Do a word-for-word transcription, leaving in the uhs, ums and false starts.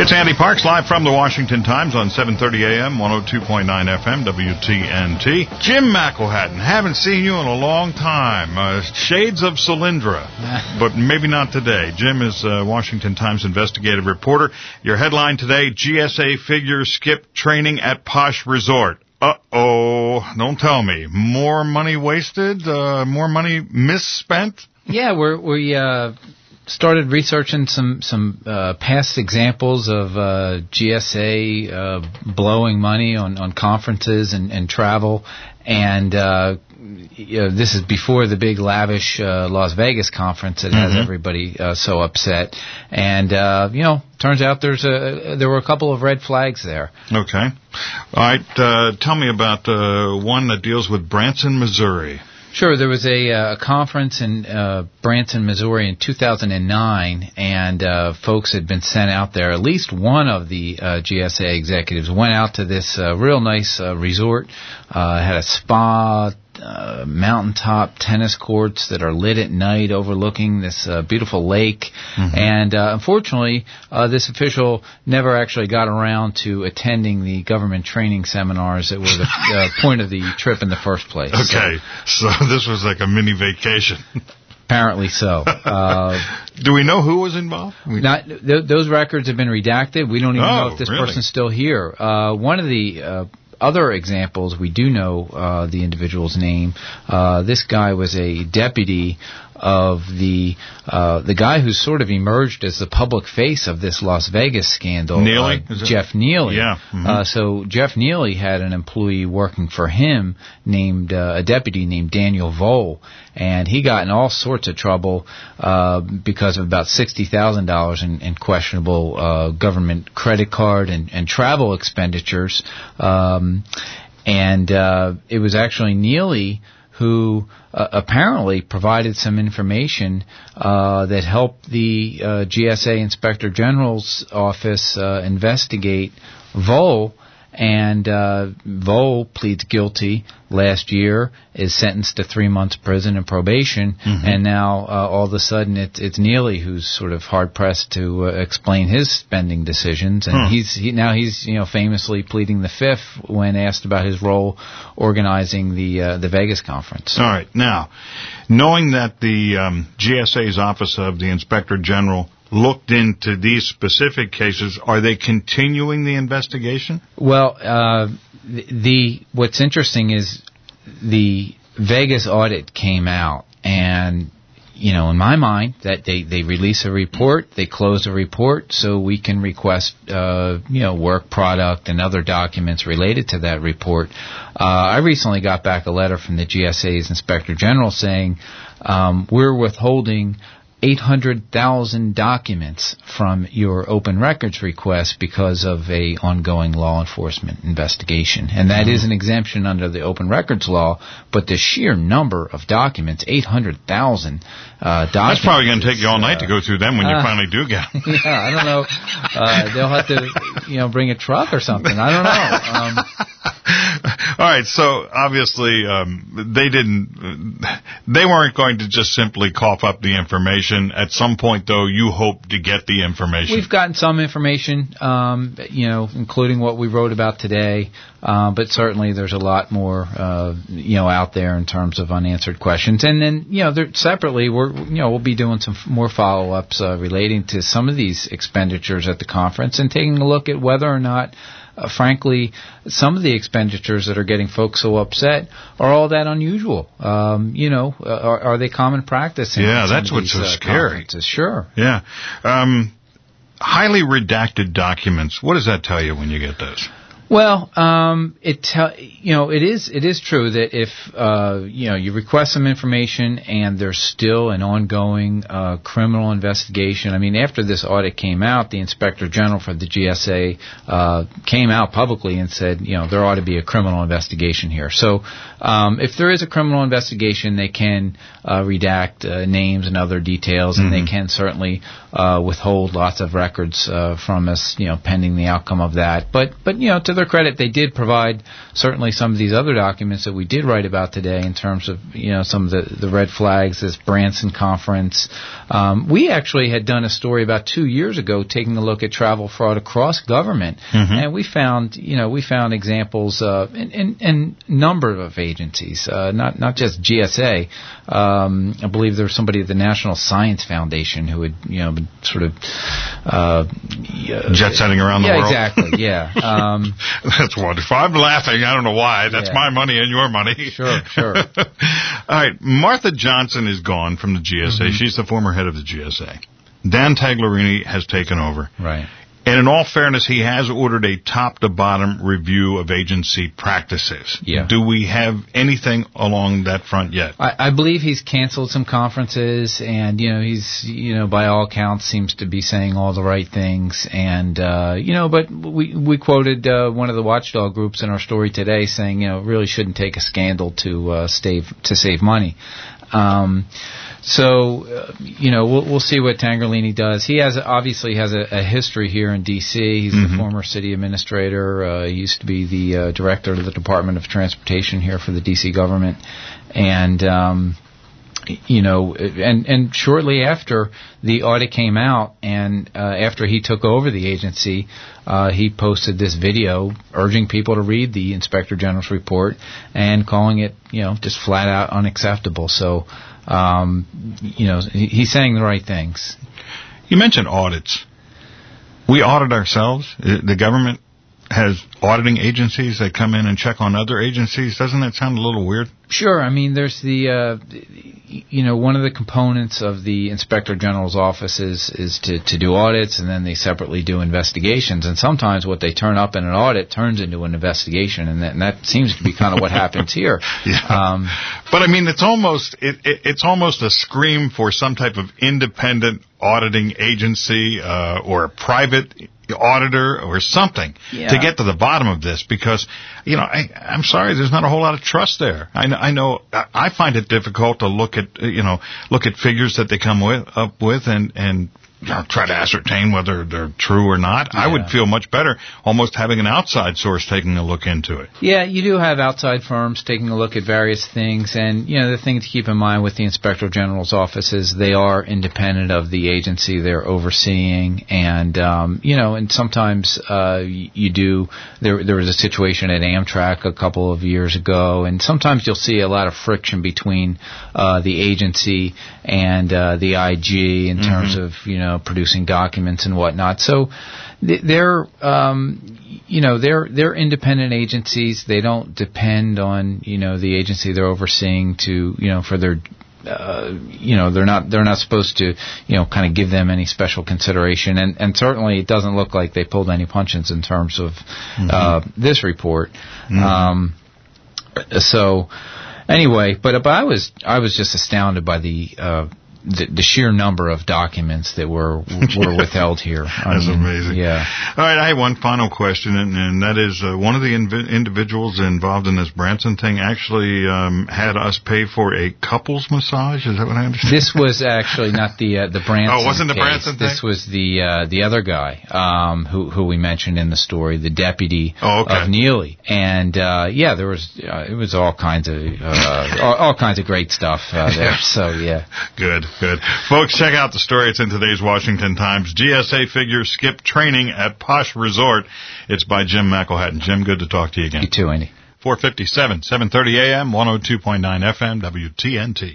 It's Andy Parks, live from the Washington Times on seven thirty A M, one oh two point nine F M, W T N T. Jim McElhatton, haven't seen you in a long time. Uh, shades of Solyndra, but maybe not today. Jim is a Washington Times investigative reporter. Your headline today, G S A figures skip training at Posh Resort. Uh-oh, don't tell me. More money wasted? Uh, more money misspent? Yeah, we're, we... Uh started researching some some uh, past examples of uh, G S A uh, blowing money on, on conferences and, and travel, and uh, you know, this is before the big lavish uh, Las Vegas conference that has mm-hmm. everybody uh, so upset. And uh, you know, turns out there's a there were a couple of red flags there. Okay, all right. Uh, tell me about uh, one that deals with Branson, Missouri. Sure. There was a, uh, a conference in uh, Branson, Missouri in two thousand nine, and uh, folks had been sent out there. At least one of the uh, G S A executives went out to this uh, real nice uh, resort, uh, had a spa, uh, mountaintop tennis courts that are lit at night overlooking this uh, beautiful lake. Mm-hmm. And uh, unfortunately, uh, this official never actually got around to attending the government training seminars that were the uh, point of the trip in the first place. Okay, so, so this was like a mini vacation. Apparently so. Uh, Do we know who was involved? We not th- Those records have been redacted. We don't even oh, know if this really? person's still here. Uh, one of the uh, other examples, we do know uh, the individual's name. Uh, this guy was a deputy of the uh, the guy who's sort of emerged as the public face of this Las Vegas scandal. Neely? Uh, Jeff Neely. Yeah. Mm-hmm. Uh, so Jeff Neely had an employee working for him named, uh, a deputy named Daniel Vole, and he got in all sorts of trouble uh, because of about sixty thousand dollars in, in questionable uh, government credit card and, and travel expenditures. Um, and uh, it was actually Neely who uh, apparently provided some information uh, that helped the uh, G S A Inspector General's office uh, investigate Vole. And uh, Vole pleads guilty last year, is sentenced to three months prison and probation, mm-hmm. and now uh, all of a sudden it's, it's Neely who's sort of hard pressed to uh, explain his spending decisions, and hmm. he's he, now he's you know famously pleading the fifth when asked about his role organizing the uh, the Vegas conference. All right, now knowing that the um, G S A's Office of the Inspector General looked into these specific cases, are they continuing the investigation? Well, uh, the, the what's interesting is the Vegas audit came out, and you know, in my mind, that they, they release a report, they close a report, so we can request uh, you know work product and other documents related to that report. Uh, I recently got back a letter from the G S A's Inspector General saying um, we're withholding eight hundred thousand documents from your open records request because of a ongoing law enforcement investigation. And that mm-hmm. is an exemption under the open records law, but the sheer number of documents, eight hundred thousand uh, documents. That's probably going to take you all night uh, to go through them when you uh, finally do get them. Yeah, I don't know. Uh, they'll have to, you know, bring a truck or something. I don't know. Um, All right, so obviously um, they didn't, they weren't going to just simply cough up the information. At some point, though, you hope to get the information. We've gotten some information, um, you know, including what we wrote about today, uh, but certainly there's a lot more, uh, you know, out there in terms of unanswered questions. And then, you know, separately, we're, you know, we'll be doing some more follow-ups uh, relating to some of these expenditures at the conference and taking a look at whether or not Uh, frankly, some of the expenditures that are getting folks so upset are all that unusual. Um, you know, uh, are, are they common practice? In yeah, some that's of what's these, so uh, scary. Sure. Yeah. Um, highly redacted documents. What does that tell you when you get those? Well, um, it te- you know it is it is true that if uh, you know you request some information and there's still an ongoing uh, criminal investigation. I mean, after this audit came out, the Inspector General for the G S A uh, came out publicly and said, you know, there ought to be a criminal investigation here. So, um, if there is a criminal investigation, they can uh, redact uh, names and other details, and mm-hmm. they can certainly uh, withhold lots of records uh, from us, you know, pending the outcome of that. But but you know, to to their credit, they did provide certainly some of these other documents that we did write about today in terms of, you know, some of the, the red flags, this Branson conference. Um, we actually had done a story about two years ago taking a look at travel fraud across government, mm-hmm. and we found, you know, we found examples uh, in, in, in number of agencies, uh, not not just G S A. Um, I believe there was somebody at the National Science Foundation who had, you know, been sort of uh, jet setting around the yeah, world. Yeah, exactly. Yeah, um, that's wonderful. I'm laughing. I don't know why. That's yeah. my money and your money. Sure, sure. All right, Martha Johnson is gone from the G S A. Mm-hmm. She's the former head of the G S A. Dan Taglerini has taken over. Right. And in all fairness, he has ordered a top-to-bottom review of agency practices. Yeah. Do we have anything along that front yet? I, I believe he's canceled some conferences, and, you know, he's, you know, by all accounts seems to be saying all the right things. And, uh, you know, but we we quoted uh, one of the watchdog groups in our story today saying, you know, it really shouldn't take a scandal to uh, save to save money. Um, so, uh, you know, we'll, we'll see what Taglerini does. He has obviously has a, a history here in D C. He's mm-hmm. the former city administrator. Uh, he used to be the uh, director of the Department of Transportation here for the D C government. And, um, you know, and, and shortly after the audit came out and uh, after he took over the agency, uh, he posted this video urging people to read the Inspector General's report and calling it, you know, just flat out unacceptable. So, um, you know, he's saying the right things. You mentioned audits. We audit ourselves. The government has auditing agencies that come in and check on other agencies. Doesn't that sound a little weird? Sure. I mean, there's the, uh, you know, one of the components of the Inspector General's office is, is to, to do audits, and then they separately do investigations. And sometimes what they turn up in an audit turns into an investigation, and that, and that seems to be kind of what happens here. Yeah. Um, but I mean, it's almost it, it, it's almost a scream for some type of independent auditing agency uh, or a private auditor or something yeah. to get to the bottom of this, because, you know, I, I'm sorry, there's not a whole lot of trust there. I know, I know, I find it difficult to look at, you know, look at figures that they come with, up with and, and, you know, try to ascertain whether they're true or not. Yeah. I would feel much better almost having an outside source taking a look into it. Yeah, you do have outside firms taking a look at various things, and, you know, the thing to keep in mind with the Inspector General's office is they are independent of the agency they're overseeing, and, um, you know, and sometimes uh, you do, there, there was a situation at Amtrak a couple of years ago, and sometimes you'll see a lot of friction between uh, the agency and uh, the I G in mm-hmm. terms of, you know, producing documents and whatnot. So they're, um, you know, they're they're independent agencies. They don't depend on, you know, the agency they're overseeing to, you know, for their, uh, you know, they're not they're not supposed to, you know, kind of give them any special consideration. And and certainly it doesn't look like they pulled any punches in terms of mm-hmm. uh, this report. Mm-hmm. Um, so anyway, but but I was I was just astounded by the. Uh, The, the sheer number of documents that were were withheld here. I That's mean, amazing. Yeah. All right, I have one final question, and, and that is uh, one of the inv- individuals involved in this Branson thing actually um, had us pay for a couples massage. Is that what I understand? This was actually not the uh, the Branson. Oh, it wasn't the case. Branson thing? This was the uh, the other guy um, who who we mentioned in the story, the deputy oh, okay. of Neely, and uh, yeah, there was uh, it was all kinds of uh, all, all kinds of great stuff uh, there. So yeah, good. Good. Folks, check out the story. It's in today's Washington Times. G S A figures skip training at Posh Resort. It's by Jim McElhatton. Jim, good to talk to you again. You too, Andy. four fifty-seven, seven thirty a.m., one oh two point nine F M, W T N T.